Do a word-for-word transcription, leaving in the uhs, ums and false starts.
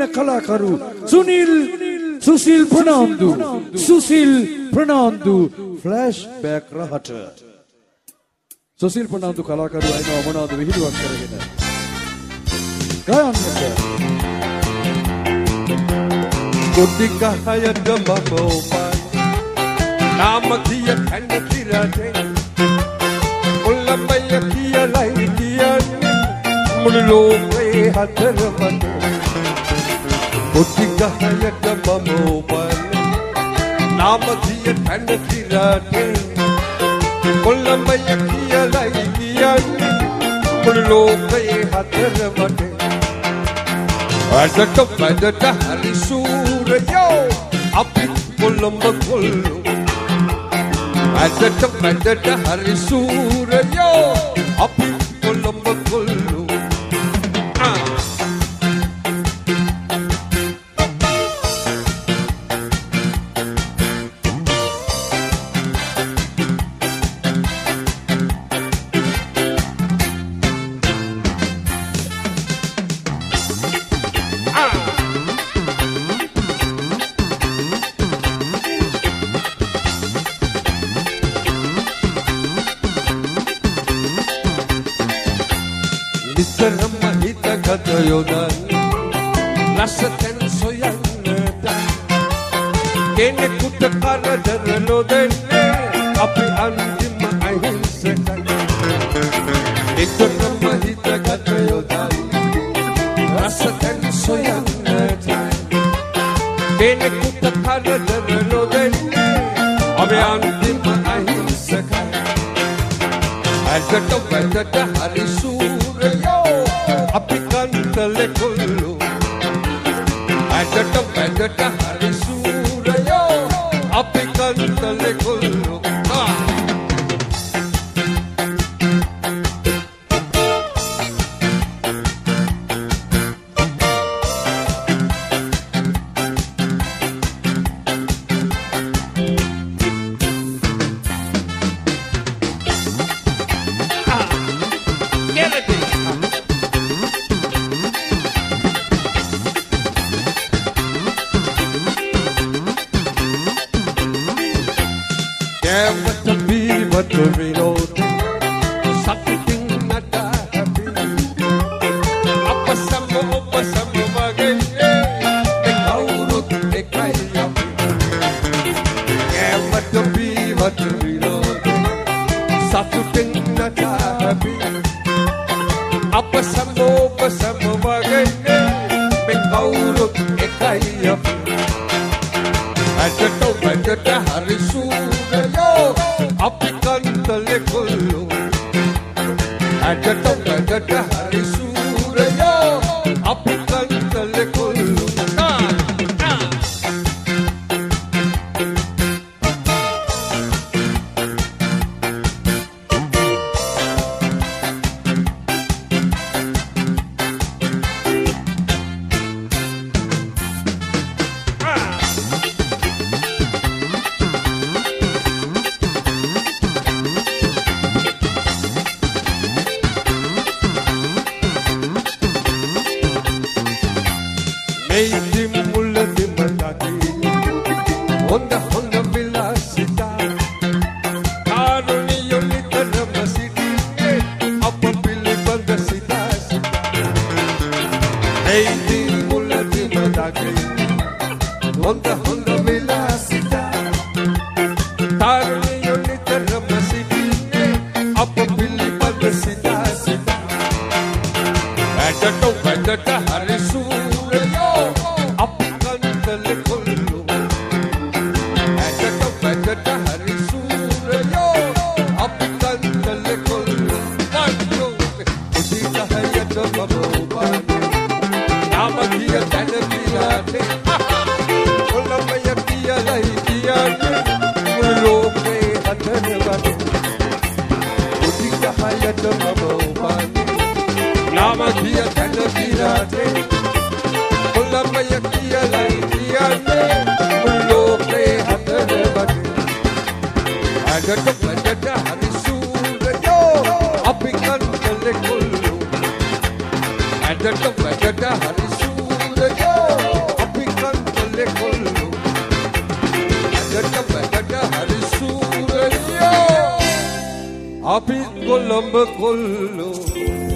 කලාකරු Sunil Susil Fernando Susil Fernando flashback රහට සුසිල් ප්‍රනාන්දු කලාකරු අයිනව මොනවද විහිළුවක් කරගෙන ගායන්නට කොටික හයට මමෝපන් නාම කිය කන්න කිරදේ කොල්ලමය කියලයි කියන්නේ මුළු ලෝකේ හතරමද කොටික හයට මමෝපන් නාම කිය කන්න කිරදේ කොල්ලමය කියලයි කියන්නේ මුළු ලෝකේ හතරමද වැඩට වැඩට හරි සූරයෝ අපි කොළඹ කොල්ලෝ වැඩට වැඩට හරි සූරයෝ අපි කොළඹ කොල්ලෝ Rasaten soyannada keneකුට කරදර නොදෙන්නේ අපි අන්තිම අහිංසකයි එතරම් හිතගත යොදයි rasaten soyannada keneකුට කරදර නොදෙන්නේ අපි අන්තිම අහිංසකයි අදට වැදට හරි සූරයෝ අපි කන්තලේ කොල්ලෝ අදට වැදට හරි සූරයෝ අපි කන්තලේ කොල්ලෝ Hare Surya අපි කොළඹ කොල්ලෝ